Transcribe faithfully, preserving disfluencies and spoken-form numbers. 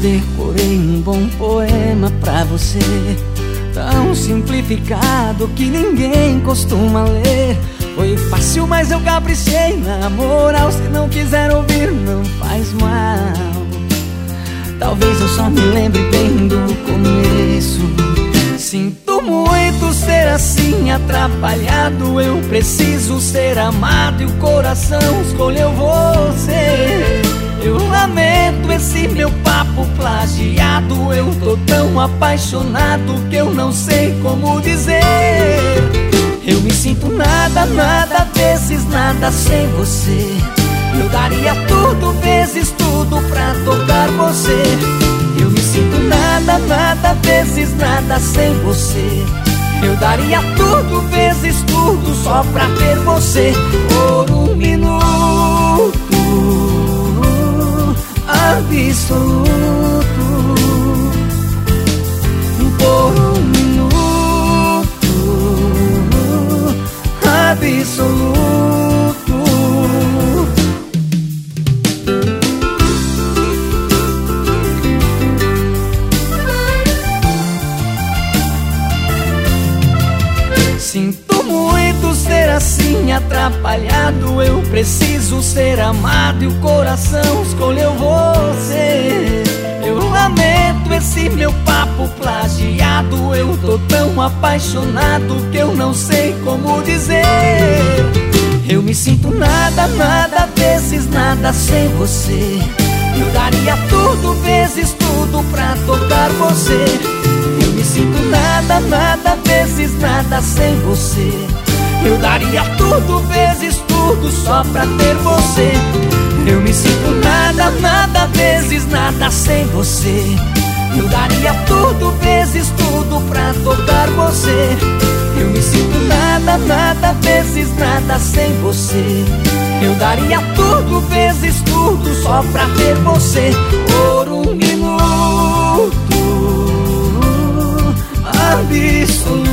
decorei um bom poema pra você, tão simplificado que ninguém costuma ler. Foi fácil, mas eu caprichei na moral. Se não quiser ouvir, não faz mal. Talvez eu só me lembre bem do começo. Sinto muito ser assim, atrapalhado. Eu preciso ser amado e o coração escolheu você. Eu lamento esse meu papo plagiado. Eu tô tão apaixonado que eu não sei como dizer. Eu me sinto nada, nada, vezes nada sem você. Eu daria tudo, vezes tudo pra tocar você. Eu me sinto nada, nada, vezes nada sem você. Eu daria tudo, vezes tudo só pra ter você. Por um minuto absoluto, por um minuto absoluto. Sinto muito ser assim, atrapalhado. Eu preciso ser amado e o coração escolheu você. Eu lamento esse meu papo plagiado. Eu tô tão apaixonado que eu não sei como dizer. Eu me sinto nada, nada, vezes nada sem você. Eu daria tudo, vezes tudo pra tocar você. Eu me sinto nada, nada, vezes nada sem você. Eu daria tudo, vezes tudo só pra ter você. Eu me sinto nada, nada, vezes nada sem você. Eu daria tudo, vezes tudo pra tocar você. Eu me sinto nada, nada, vezes nada sem você. Eu daria tudo, vezes tudo só pra ter você. Por um minuto absoluto.